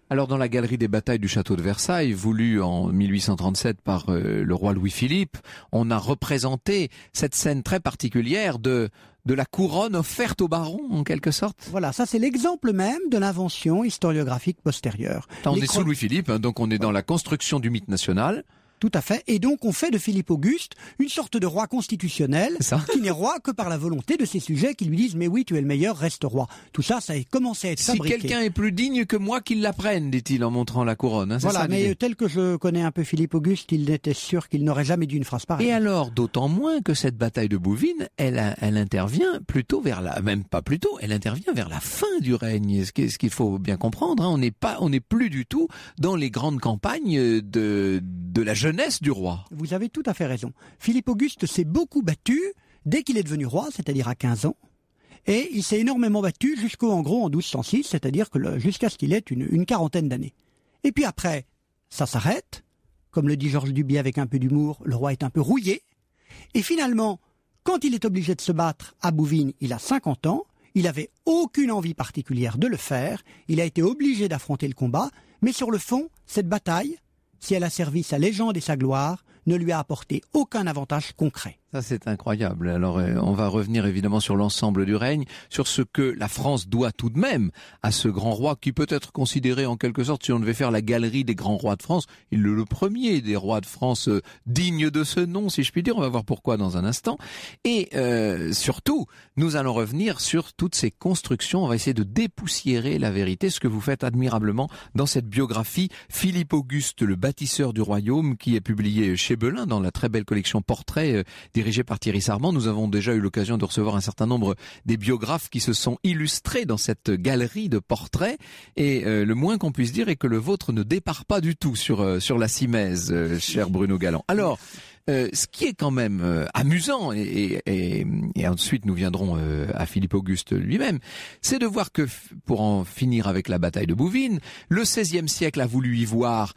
[SPEAKER 5] Alors dans la galerie des batailles du château de Versailles, voulue en 1837 par le roi Louis-Philippe, on a représenté cette scène très particulière de la couronne offerte au baron, en quelque sorte.
[SPEAKER 6] Voilà, ça c'est l'exemple même de l'invention historiographique postérieure.
[SPEAKER 5] On est sous Louis-Philippe, hein, donc on est dans la construction du mythe national.
[SPEAKER 6] Tout à fait. Et donc, on fait de Philippe Auguste une sorte de roi constitutionnel qui n'est roi que par la volonté de ses sujets qui lui disent « Mais oui, tu es le meilleur, reste roi ». Tout ça, ça a commencé à être fabriqué.
[SPEAKER 5] Si quelqu'un est plus digne que moi, qu'il l'apprenne, dit-il en montrant la couronne. Hein,
[SPEAKER 6] voilà, mais tel que je connais un peu Philippe Auguste, il était sûr qu'il n'aurait jamais dit une phrase pareille.
[SPEAKER 5] Et alors, d'autant moins que cette bataille de Bouvines, elle intervient plutôt même pas plutôt, elle intervient vers la fin du règne. Ce qu'il faut bien comprendre, hein, on n'est plus du tout dans les grandes campagnes de la jeunesse du roi.
[SPEAKER 6] Vous avez tout à fait raison. Philippe Auguste s'est beaucoup battu dès qu'il est devenu roi, c'est-à-dire à 15 ans. Et il s'est énormément battu en 1206, c'est-à-dire jusqu'à ce qu'il ait une quarantaine d'années. Et puis après, ça s'arrête. Comme le dit Georges Duby avec un peu d'humour, le roi est un peu rouillé. Et finalement, quand il est obligé de se battre à Bouvines, il a 50 ans. Il n'avait aucune envie particulière de le faire. Il a été obligé d'affronter le combat. Mais sur le fond, cette bataille, si elle a servi sa légende et sa gloire, ne lui a apporté aucun avantage concret.
[SPEAKER 5] Ça, c'est incroyable. Alors, on va revenir évidemment sur l'ensemble du règne, sur ce que la France doit tout de même à ce grand roi qui peut être considéré en quelque sorte, si on devait faire la galerie des grands rois de France, il est le premier des rois de France digne de ce nom, si je puis dire. On va voir pourquoi dans un instant. Et surtout, nous allons revenir sur toutes ces constructions. On va essayer de dépoussiérer la vérité, ce que vous faites admirablement dans cette biographie Philippe Auguste, le bâtisseur du royaume, qui est publiée chez Belin dans la très belle collection Portraits dirigé par Thierry Sarment. Nous avons déjà eu l'occasion de recevoir un certain nombre des biographes qui se sont illustrés dans cette galerie de portraits. Et le moins qu'on puisse dire est que le vôtre ne départ pas du tout sur la Simèze, cher Bruno Galland. Alors, ce qui est quand même amusant, et ensuite nous viendrons à Philippe Auguste lui-même, c'est de voir que, pour en finir avec la bataille de Bouvines, le XVIe siècle a voulu y voir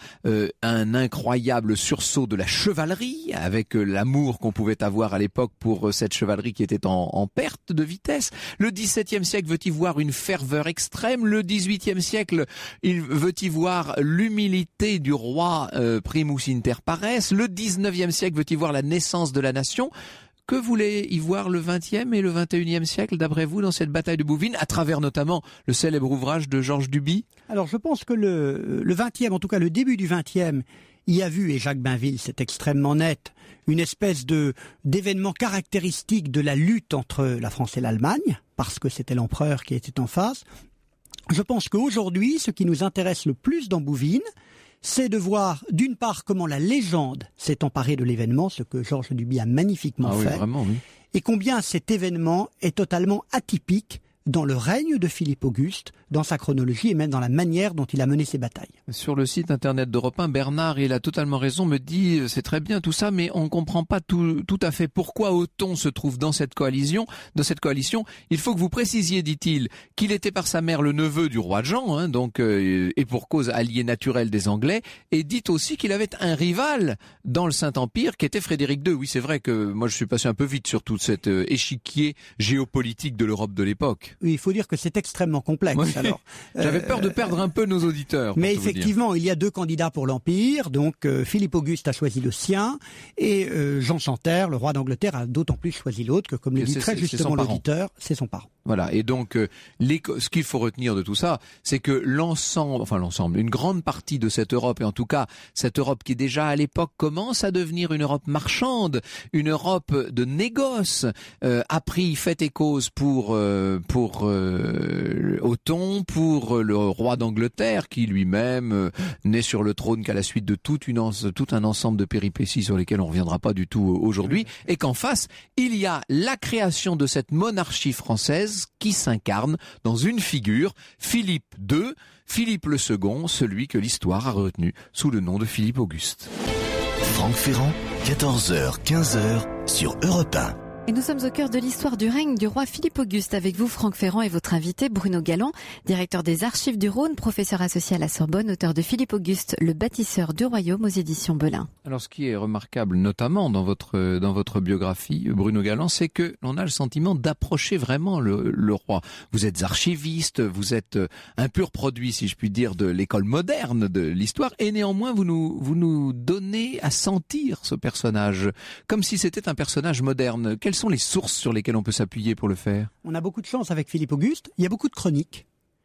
[SPEAKER 5] un incroyable sursaut de la chevalerie, avec l'amour qu'on pouvait avoir à l'époque pour cette chevalerie qui était en perte de vitesse. Le XVIIe siècle veut y voir une ferveur extrême. Le XVIIIe siècle, il veut y voir l'humilité du roi primus inter pares. Le XIXe siècle veut y voir la naissance de la nation. Que voulait y voir le XXe et le XXIe siècle, d'après vous, dans cette bataille de Bouvines, à travers notamment le célèbre ouvrage de Georges Duby?
[SPEAKER 6] Alors je pense que le XXe, en tout cas le début du XXe, y a vu, et Jacques Bainville, c'est extrêmement net, une espèce d'événement caractéristique de la lutte entre la France et l'Allemagne, parce que c'était l'empereur qui était en face. Je pense qu'aujourd'hui, ce qui nous intéresse le plus dans Bouvines, c'est de voir, d'une part, comment la légende s'est emparée de l'événement, ce que Georges Duby a magnifiquement fait,
[SPEAKER 5] vraiment, oui.
[SPEAKER 6] Et combien cet événement est totalement atypique dans le règne de Philippe Auguste, dans sa chronologie et même dans la manière dont il a mené ses batailles.
[SPEAKER 5] Sur le site internet d'Europe 1, Bernard, il a totalement raison, me dit c'est très bien tout ça, mais on ne comprend pas tout à fait pourquoi Othon se trouve dans cette coalition. Il faut que vous précisiez, dit-il, qu'il était par sa mère le neveu du roi Jean, hein, donc et pour cause allié naturel des Anglais, et dites aussi qu'il avait un rival dans le Saint-Empire qui était Frédéric II. Oui, c'est vrai que moi je suis passé un peu vite sur tout cet échiquier géopolitique de l'Europe de l'époque.
[SPEAKER 6] Oui, il faut dire que c'est extrêmement complexe.
[SPEAKER 5] Oui. Alors, j'avais peur de perdre un peu nos auditeurs.
[SPEAKER 6] Mais effectivement, il y a deux candidats pour l'Empire. Donc Philippe Auguste a choisi le sien et Jean Santerre, le roi d'Angleterre, a d'autant plus choisi l'autre que, comme le dit très justement l'auditeur, c'est son parent.
[SPEAKER 5] Voilà. Et donc, ce qu'il faut retenir de tout ça, c'est que l'ensemble, une grande partie de cette Europe, et en tout cas cette Europe qui déjà à l'époque commence à devenir une Europe marchande, une Europe de négoce, a pris fait et cause pour Othon, pour le roi d'Angleterre, qui lui-même n'est sur le trône qu'à la suite de tout un ensemble de péripéties sur lesquelles on ne reviendra pas du tout aujourd'hui, et qu'en face, il y a la création de cette monarchie française qui s'incarne dans une figure, Philippe II, Philippe le Second, celui que l'histoire a retenu sous le nom de Philippe Auguste.
[SPEAKER 3] Franck Ferrand, 14h, 15h sur Europe 1.
[SPEAKER 4] Et nous sommes au cœur de l'histoire du règne du roi Philippe Auguste. Avec vous, Franck Ferrand, et votre invité, Bruno Galland, directeur des Archives du Rhône, professeur associé à la Sorbonne, auteur de Philippe Auguste, le bâtisseur du royaume, aux éditions Belin.
[SPEAKER 5] Alors, ce qui est remarquable, notamment dans votre biographie, Bruno Galland, c'est que l'on a le sentiment d'approcher vraiment le roi. Vous êtes archiviste, vous êtes un pur produit, si je puis dire, de l'école moderne de l'histoire, et néanmoins, vous nous donnez à sentir ce personnage, comme si c'était un personnage moderne. Quelles sont les sources sur lesquelles on peut s'appuyer pour le faire?
[SPEAKER 6] On a beaucoup de chance avec Philippe Auguste. Il y a beaucoup de chroniques.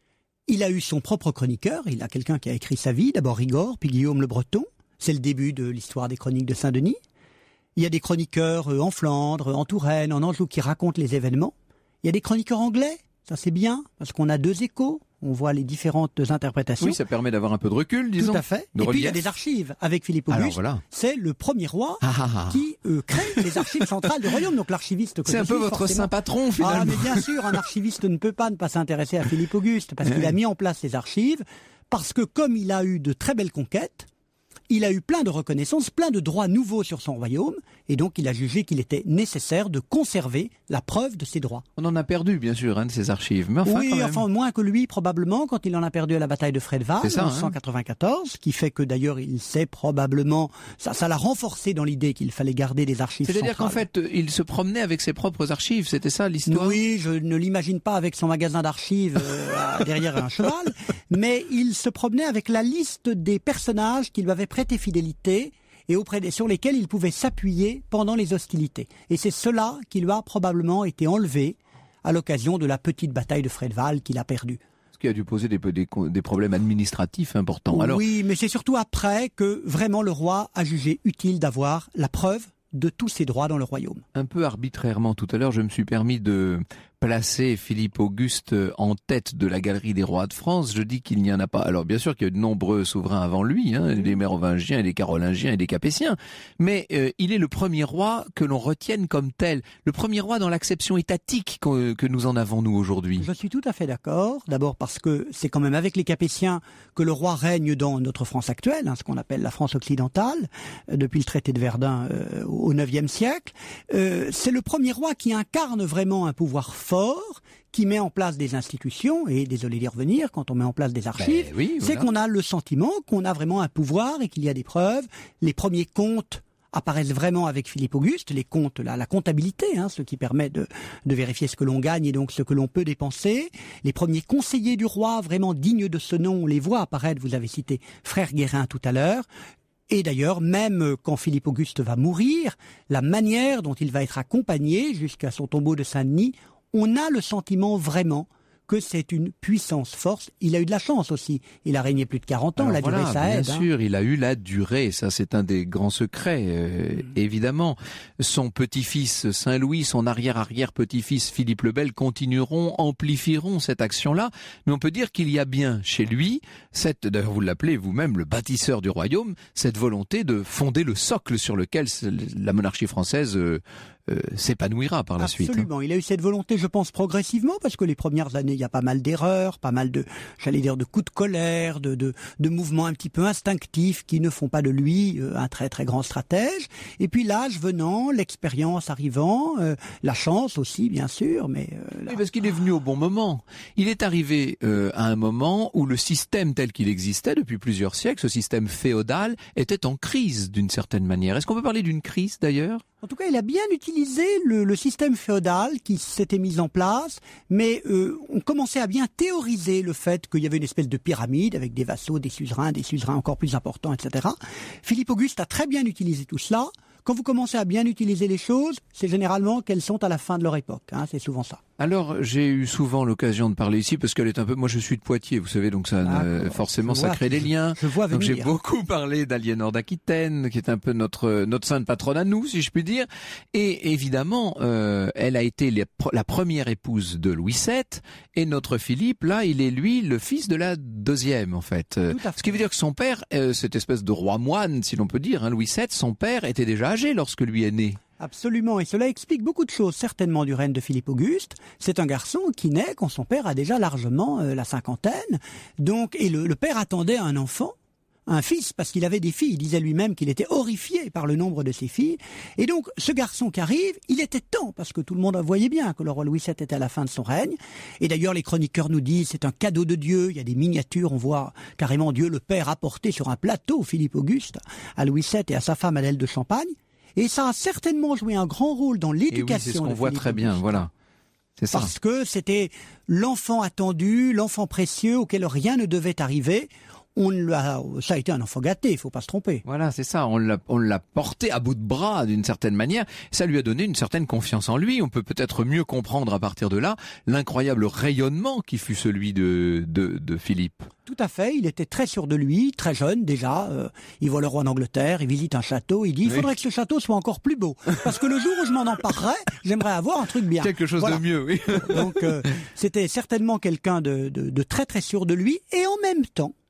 [SPEAKER 6] Il a eu son propre chroniqueur. Il a quelqu'un qui a écrit sa vie. D'abord Rigord, puis Guillaume le Breton. C'est le début de l'histoire des chroniques de Saint-Denis. Il y a des chroniqueurs en Flandre, en Touraine, en Anjou qui racontent les événements. Il y a des chroniqueurs anglais. Ça c'est bien, parce qu'on a 2 échos. On voit les différentes interprétations.
[SPEAKER 5] Oui, ça permet d'avoir un peu de recul, disons.
[SPEAKER 6] Tout à fait. Et puis il y a des archives avec Philippe Auguste.
[SPEAKER 5] Alors, voilà.
[SPEAKER 6] C'est le premier roi qui crée les archives centrales du royaume. Donc l'archiviste que
[SPEAKER 5] c'est un peu votre saint patron, finalement.
[SPEAKER 6] Ah, mais bien sûr, un archiviste ne peut pas s'intéresser à Philippe Auguste, parce qu'il a mis en place les archives, parce que comme il a eu de très belles conquêtes, il a eu plein de reconnaissances, plein de droits nouveaux sur son royaume, et donc il a jugé qu'il était nécessaire de conserver la preuve de ses droits.
[SPEAKER 5] On en a perdu, bien sûr, de ses archives. Mais enfin,
[SPEAKER 6] oui,
[SPEAKER 5] quand même.
[SPEAKER 6] Enfin moins que lui, probablement, quand il en a perdu à la bataille de Fredval, en 1194, qui fait que d'ailleurs il sait probablement, ça l'a renforcé dans l'idée qu'il fallait garder des archives centrales.
[SPEAKER 5] C'est-à-dire qu'en fait, il se promenait avec ses propres archives, c'était ça l'histoire?
[SPEAKER 6] Oui, je ne l'imagine pas avec son magasin d'archives derrière un cheval, mais il se promenait avec la liste des personnages qui lui avaient prêté fidélité et sur lesquels il pouvait s'appuyer pendant les hostilités. Et c'est cela qui lui a probablement été enlevé à l'occasion de la petite bataille de Fredval qu'il a perdue.
[SPEAKER 5] Ce qui a dû poser des problèmes administratifs importants. Alors...
[SPEAKER 6] Oui, mais c'est surtout après que vraiment le roi a jugé utile d'avoir la preuve de tous ses droits dans le royaume.
[SPEAKER 5] Un peu arbitrairement, tout à l'heure, je me suis permis de placer Philippe Auguste en tête de la galerie des rois de France. Je dis qu'il n'y en a pas. Alors bien sûr qu'il y a de nombreux souverains avant lui, les Mérovingiens et les Carolingiens et les Capétiens, mais il est le premier roi que l'on retienne comme tel, le premier roi dans l'acception étatique que nous en avons nous aujourd'hui.
[SPEAKER 6] Je suis tout à fait d'accord, d'abord parce que c'est quand même avec les Capétiens que le roi règne dans notre France actuelle, ce qu'on appelle la France occidentale, depuis le traité de Verdun au IXe siècle. C'est le premier roi qui incarne vraiment un pouvoir fort, qui met en place des institutions, et désolé d'y revenir, quand on met en place des archives, c'est qu'on a le sentiment qu'on a vraiment un pouvoir et qu'il y a des preuves. Les premiers comptes apparaissent vraiment avec Philippe Auguste, les comptes, la comptabilité, ce qui permet de vérifier ce que l'on gagne et donc ce que l'on peut dépenser. Les premiers conseillers du roi, vraiment dignes de ce nom, on les voit apparaître, vous avez cité Frère Guérin tout à l'heure. Et d'ailleurs, même quand Philippe Auguste va mourir, la manière dont il va être accompagné jusqu'à son tombeau de Saint-Denis, on a le sentiment vraiment que c'est une puissance force. Il a eu de la chance aussi. Il a régné plus de 40 ans. Alors la durée, ça aide.
[SPEAKER 5] Bien sûr, il a eu la durée. Ça, c'est un des grands secrets, évidemment. Son petit-fils Saint-Louis, son arrière-arrière-petit-fils Philippe le Bel amplifieront cette action-là. Mais on peut dire qu'il y a bien chez lui, d'ailleurs vous l'appelez vous-même le bâtisseur du royaume, cette volonté de fonder le socle sur lequel la monarchie française s'épanouira par la suite.
[SPEAKER 6] Absolument. Il a eu cette volonté, je pense, progressivement, parce que les premières années, il y a pas mal d'erreurs, pas mal de coups de colère, de mouvements un petit peu instinctifs qui ne font pas de lui un très très grand stratège. Et puis l'âge venant, l'expérience arrivant, la chance aussi, bien sûr, mais...
[SPEAKER 5] Oui, parce qu'il est venu au bon moment. Il est arrivé à un moment où le système tel qu'il existait depuis plusieurs siècles, ce système féodal, était en crise d'une certaine manière. Est-ce qu'on peut parler d'une crise d'ailleurs ?
[SPEAKER 6] En tout cas, il a bien utilisé le système féodal qui s'était mis en place, mais on commençait à bien théoriser le fait qu'il y avait une espèce de pyramide avec des vassaux, des suzerains encore plus importants, etc. Philippe Auguste a très bien utilisé tout cela. Quand vous commencez à bien utiliser les choses, c'est généralement qu'elles sont à la fin de leur époque. C'est souvent ça.
[SPEAKER 5] Alors, j'ai eu souvent l'occasion de parler ici parce qu'elle est un peu... Moi, je suis de Poitiers, vous savez, donc forcément, ça crée des liens.
[SPEAKER 6] Je vois venir.
[SPEAKER 5] Donc, j'ai beaucoup parlé d'Aliénor d'Aquitaine, qui est un peu notre sainte patronne à nous, si je puis dire. Et évidemment, elle a été la première épouse de Louis VII, et notre Philippe, là, il est lui le fils de la deuxième, en fait. Ce qui veut dire que son père, cette espèce de roi moine, si l'on peut dire, Louis VII, son père était déjà âgé lorsque lui est né.
[SPEAKER 6] Absolument, et cela explique beaucoup de choses, certainement du règne de Philippe Auguste. C'est un garçon qui naît quand son père a déjà largement la cinquantaine, donc, et le père attendait un enfant un fils, parce qu'il avait des filles. Il disait lui-même qu'il était horrifié par le nombre de ses filles. Et donc, ce garçon qui arrive, il était temps, parce que tout le monde voyait bien que le roi Louis VII était à la fin de son règne. Et d'ailleurs, les chroniqueurs nous disent, c'est un cadeau de Dieu. Il y a des miniatures, on voit carrément Dieu le Père apporter sur un plateau Philippe Auguste à Louis VII et à sa femme Adèle de Champagne. Et ça a certainement joué un grand rôle dans l'éducation.
[SPEAKER 5] Et oui, c'est ce qu'on voit très bien, voilà. C'est ça.
[SPEAKER 6] Parce que c'était l'enfant attendu, l'enfant précieux auquel rien ne devait arriver. Ça a été un enfant gâté, il faut pas se tromper.
[SPEAKER 5] Voilà, c'est ça. On l'a porté à bout de bras d'une certaine manière. Ça lui a donné une certaine confiance en lui. On peut peut-être mieux comprendre à partir de là l'incroyable rayonnement qui fut celui de Philippe.
[SPEAKER 6] Tout à fait. Il était très sûr de lui, très jeune déjà. Il voit le roi d'Angleterre, il visite un château. Il dit il faudrait que ce château soit encore plus beau, parce que le jour où je m'en emparerai, j'aimerais avoir un truc bien.
[SPEAKER 5] Quelque chose de mieux, oui.
[SPEAKER 6] Donc c'était certainement quelqu'un de très très sûr de lui, et en même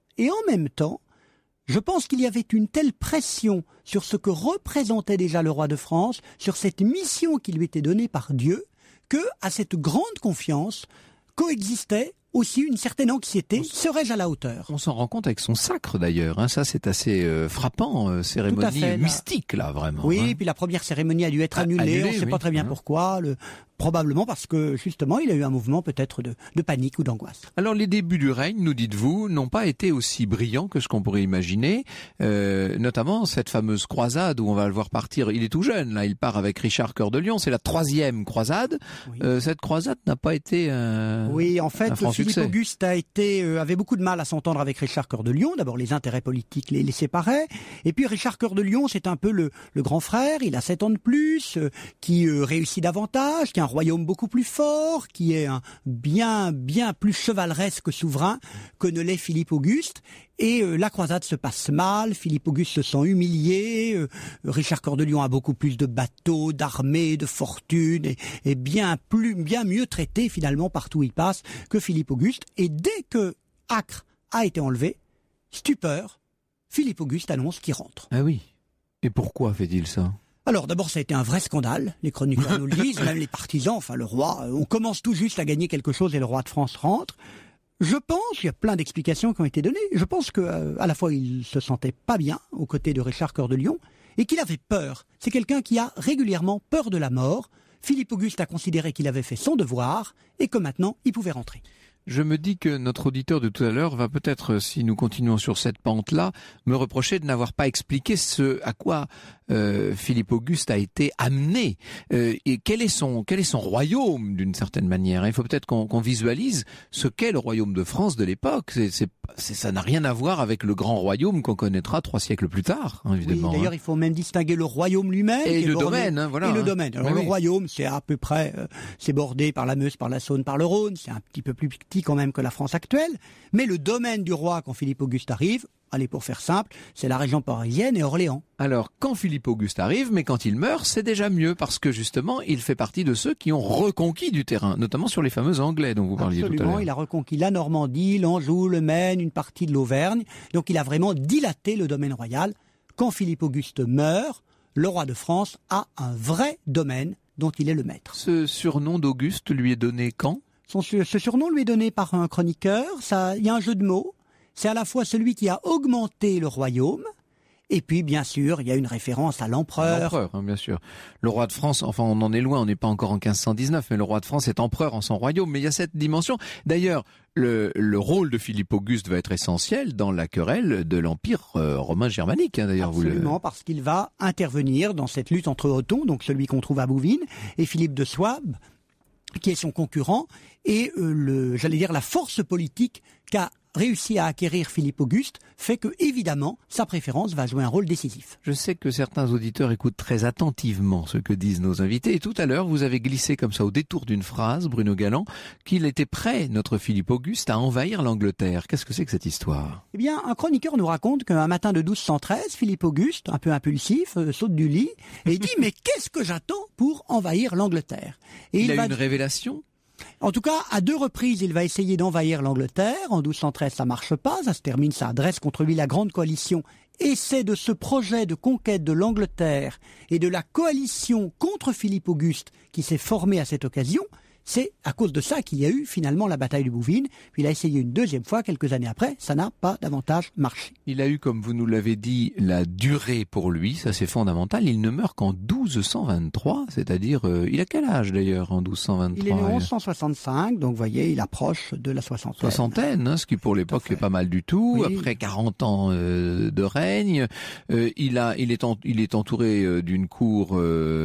[SPEAKER 6] temps, je pense qu'il y avait une telle pression sur ce que représentait déjà le roi de France, sur cette mission qui lui était donnée par Dieu, que à cette grande confiance coexistait aussi une certaine anxiété. Serais-je à la hauteur?
[SPEAKER 5] On s'en rend compte avec son sacre d'ailleurs, hein. Ça c'est assez frappant, cérémonie mystique là vraiment.
[SPEAKER 6] Oui,
[SPEAKER 5] hein.
[SPEAKER 6] Puis la première cérémonie a dû être annulée, on ne sait pas très bien pourquoi. Probablement parce que, justement, il a eu un mouvement peut-être de panique ou d'angoisse.
[SPEAKER 5] Alors, les débuts du règne, nous dites-vous, n'ont pas été aussi brillants que ce qu'on pourrait imaginer. Notamment, cette fameuse croisade où on va le voir partir. Il est tout jeune, là. Il part avec Richard Cœur de Lion. C'est la 3e croisade. Oui. Cette croisade n'a pas été
[SPEAKER 6] oui, en fait, Philippe
[SPEAKER 5] succès.
[SPEAKER 6] Auguste avait beaucoup de mal à s'entendre avec Richard Cœur de Lion. D'abord, les intérêts politiques les séparaient. Et puis, Richard Cœur de Lion, c'est un peu le grand frère. Il a 7 ans de plus, qui réussit davantage, qui a un royaume beaucoup plus fort, qui est un bien plus chevaleresque souverain que ne l'est Philippe Auguste. Et la croisade se passe mal, Philippe Auguste se sent humilié, Richard Cœur de Lion a beaucoup plus de bateaux, d'armées, de fortune, et bien mieux traité finalement partout où il passe que Philippe Auguste. Et dès que Acre a été enlevé, stupeur, Philippe Auguste annonce qu'il rentre.
[SPEAKER 5] Ah oui. Et pourquoi fait-il ça ?
[SPEAKER 6] Alors d'abord, ça a été un vrai scandale, les chroniqueurs nous le disent, même les partisans, enfin le roi, on commence tout juste à gagner quelque chose et le roi de France rentre. Je pense, il y a plein d'explications qui ont été données, je pense que à la fois il se sentait pas bien aux côtés de Richard Cœur de Lion et qu'il avait peur. C'est quelqu'un qui a régulièrement peur de la mort. Philippe Auguste a considéré qu'il avait fait son devoir et que maintenant il pouvait rentrer.
[SPEAKER 5] Je me dis que notre auditeur de tout à l'heure va peut-être, si nous continuons sur cette pente-là, me reprocher de n'avoir pas expliqué ce à quoi Philippe Auguste a été amené. Et quel est son royaume, d'une certaine manière. Il faut peut-être qu'on visualise ce qu'est le royaume de France de l'époque. Ça n'a rien à voir avec le grand royaume qu'on connaîtra 3 siècles plus tard, hein, évidemment.
[SPEAKER 6] Oui, d'ailleurs, il faut même distinguer le royaume lui-même
[SPEAKER 5] et le domaine, hein, voilà.
[SPEAKER 6] Et le domaine. Alors le royaume, c'est à peu près, c'est bordé par la Meuse, par la Saône, par le Rhône. C'est un petit peu plus petit quand même que la France actuelle. Mais le domaine du roi, quand Philippe Auguste arrive, allez, pour faire simple, c'est la région parisienne et Orléans.
[SPEAKER 5] Alors, quand Philippe Auguste arrive, mais quand il meurt, c'est déjà mieux, parce que justement, il fait partie de ceux qui ont reconquis du terrain, notamment sur les fameux Anglais dont vous parliez tout à l'heure.
[SPEAKER 6] Il a reconquis la Normandie, l'Anjou, le Maine, une partie de l'Auvergne. Donc il a vraiment dilaté le domaine royal. Quand Philippe Auguste meurt, le roi de France a un vrai domaine dont il est le maître.
[SPEAKER 5] Ce surnom d'Auguste lui est donné quand ?
[SPEAKER 6] Ce surnom lui est donné par un chroniqueur. Il y a un jeu de mots. C'est à la fois celui qui a augmenté le royaume, et puis bien sûr, il y a une référence à l'empereur.
[SPEAKER 5] L'empereur, hein, bien sûr. Le roi de France, enfin on en est loin, on n'est pas encore en 1519, mais le roi de France est empereur en son royaume. Mais il y a cette dimension. D'ailleurs, le rôle de Philippe Auguste va être essentiel dans la querelle de l'Empire romain germanique. Hein, d'ailleurs,
[SPEAKER 6] absolument, parce qu'il va intervenir dans cette lutte entre Othon, donc celui qu'on trouve à Bouvines, et Philippe de Souabe, qui est son concurrent, et la force politique qu'a réussi à acquérir Philippe Auguste fait que, évidemment, sa préférence va jouer un rôle décisif.
[SPEAKER 5] Je sais que certains auditeurs écoutent très attentivement ce que disent nos invités, et tout à l'heure, vous avez glissé comme ça au détour d'une phrase, Bruno Galland, qu'il était prêt, notre Philippe Auguste, à envahir l'Angleterre. Qu'est-ce que c'est que cette histoire ?
[SPEAKER 6] Eh bien, un chroniqueur nous raconte qu'un matin de 1213, Philippe Auguste, un peu impulsif, saute du lit et dit « Mais qu'est-ce que j'attends pour envahir l'Angleterre ?» Et
[SPEAKER 5] il a eu une révélation ?
[SPEAKER 6] En tout cas, à 2 reprises, il va essayer d'envahir l'Angleterre. En 1213, ça marche pas, ça se termine, ça adresse contre lui la Grande Coalition. Et c'est de ce projet de conquête de l'Angleterre et de la coalition contre Philippe Auguste qui s'est formé à cette occasion C'est à cause de ça qu'il y a eu finalement la bataille de Bouvines. Puis il a essayé une deuxième fois, quelques années après, ça n'a pas davantage marché.
[SPEAKER 5] Il a eu, comme vous nous l'avez dit, la durée pour lui, ça c'est fondamental. Il ne meurt qu'en 1223, c'est-à-dire, il a quel âge d'ailleurs en 1223?
[SPEAKER 6] Il est né en 1165, donc vous voyez, il approche de la soixantaine.
[SPEAKER 5] Soixantaine, hein, ce qui pour l'époque est pas mal du tout. Oui. Après 40 ans de règne, il est entouré d'une cour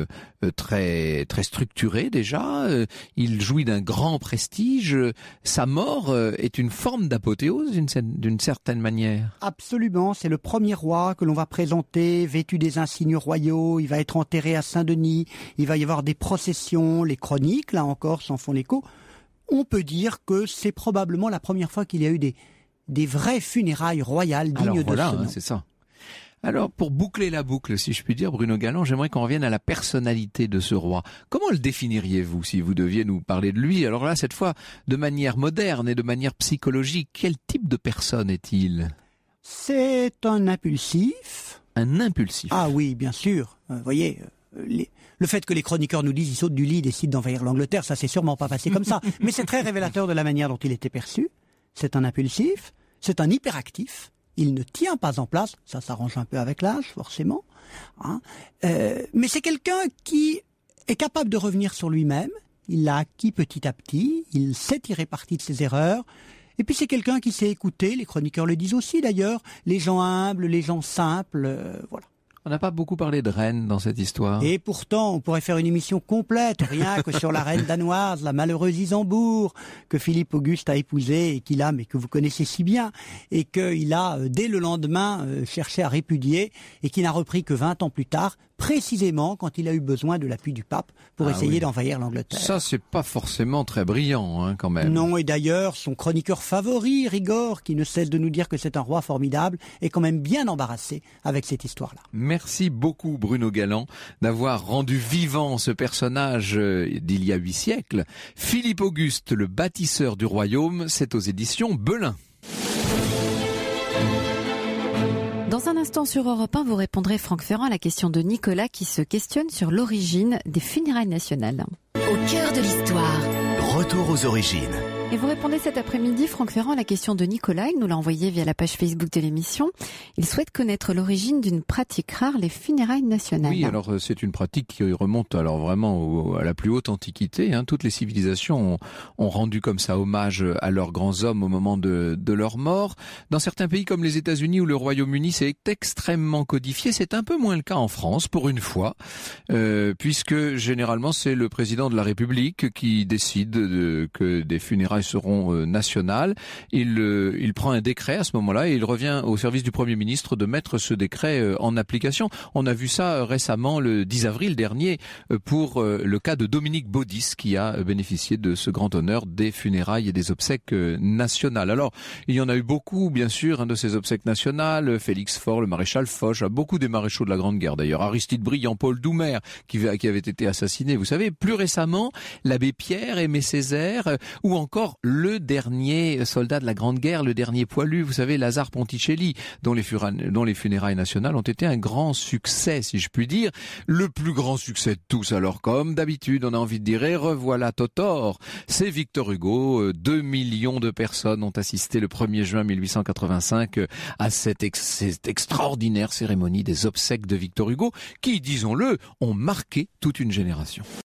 [SPEAKER 5] très très structurée déjà. Il jouit d'un grand prestige. Sa mort est une forme d'apothéose d'une certaine manière.
[SPEAKER 6] Absolument, c'est le premier roi que l'on va présenter, vêtu des insignes royaux. Il va être enterré à Saint-Denis. Il va y avoir des processions. Les chroniques, là encore, s'en font l'écho. On peut dire que c'est probablement la première fois qu'il y a eu des vraies funérailles royales dignes de ce nom.
[SPEAKER 5] C'est ça. Alors, pour boucler la boucle, si je puis dire, Bruno Galland, j'aimerais qu'on revienne à la personnalité de ce roi. Comment le définiriez-vous si vous deviez nous parler de lui? Alors là, cette fois, de manière moderne et de manière psychologique, quel type de personne est-il?
[SPEAKER 6] C'est un impulsif.
[SPEAKER 5] Un impulsif?
[SPEAKER 6] Ah oui, bien sûr. Vous voyez, le fait que les chroniqueurs nous disent il saute du lit et décide d'envahir l'Angleterre, ça s'est sûrement pas passé comme ça. Mais c'est très révélateur de la manière dont il était perçu. C'est un impulsif, c'est un hyperactif. Il ne tient pas en place, ça s'arrange un peu avec l'âge, forcément. Hein. Mais c'est quelqu'un qui est capable de revenir sur lui-même. Il l'a acquis petit à petit. Il sait tirer parti de ses erreurs. Et puis c'est quelqu'un qui sait écouter. Les chroniqueurs le disent aussi d'ailleurs. Les gens humbles, les gens simples, voilà.
[SPEAKER 5] On n'a pas beaucoup parlé de reine dans cette histoire.
[SPEAKER 6] Et pourtant, on pourrait faire une émission complète, rien que sur la reine danoise, la malheureuse Isambourg, que Philippe Auguste a épousée et qu'il a, mais que vous connaissez si bien, et qu'il a, dès le lendemain, cherché à répudier, et qui n'a repris que 20 ans plus tard, précisément quand il a eu besoin de l'appui du pape pour essayer d'envahir l'Angleterre.
[SPEAKER 5] Ça, c'est pas forcément très brillant, hein, quand même.
[SPEAKER 6] Non, et d'ailleurs, son chroniqueur favori, Rigord, qui ne cesse de nous dire que c'est un roi formidable, est quand même bien embarrassé avec cette histoire-là.
[SPEAKER 5] Merci beaucoup, Bruno Galland, d'avoir rendu vivant ce personnage d'il y a 8 siècles. Philippe Auguste, le bâtisseur du royaume, c'est aux éditions Belin.
[SPEAKER 4] Dans un instant sur Europe 1, vous répondrez, Franck Ferrand, à la question de Nicolas qui se questionne sur l'origine des funérailles nationales.
[SPEAKER 2] Au cœur de l'histoire.
[SPEAKER 3] Retour aux origines.
[SPEAKER 4] Et vous répondez cet après-midi, Franck Ferrand, à la question de Nicolas. Il nous l'a envoyé via la page Facebook de l'émission. Il souhaite connaître l'origine d'une pratique rare, les funérailles nationales.
[SPEAKER 5] Oui, alors c'est une pratique qui remonte alors vraiment à la plus haute antiquité. Hein. Toutes les civilisations ont rendu comme ça hommage à leurs grands hommes au moment de leur mort. Dans certains pays comme les États-Unis ou le Royaume-Uni, c'est extrêmement codifié. C'est un peu moins le cas en France, pour une fois, puisque généralement c'est le président de la République qui décide que des funérailles seront nationales. Il prend un décret à ce moment-là et il revient au service du Premier ministre de mettre ce décret en application. On a vu ça récemment le 10 avril dernier pour le cas de Dominique Baudis qui a bénéficié de ce grand honneur des funérailles et des obsèques nationales. Alors, il y en a eu beaucoup, bien sûr, de ces obsèques nationales. Félix Faure, le maréchal Foch, beaucoup des maréchaux de la Grande Guerre d'ailleurs. Aristide Briand, Paul Doumer qui avait été assassiné. Vous savez, plus récemment, l'abbé Pierre, Aimé Césaire ou encore le dernier soldat de la Grande Guerre, le dernier poilu, vous savez, Lazare Ponticelli, dont les funérailles nationales ont été un grand succès, si je puis dire. Le plus grand succès de tous, alors, comme d'habitude, on a envie de dire, et revoilà Totor, c'est Victor Hugo. 2 millions de personnes ont assisté le 1er juin 1885 à cette extraordinaire cérémonie des obsèques de Victor Hugo, qui, disons-le, ont marqué toute une génération.